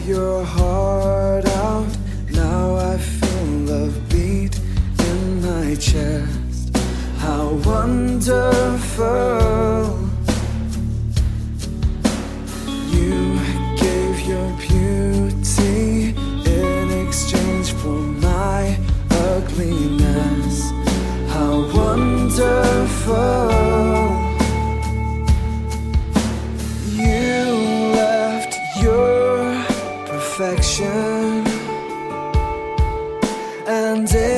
your heart out. Now I feel love beat in my chest. How wonderful. You gave your beauty in exchange for my ugliness. How wonderful. You left your perfection and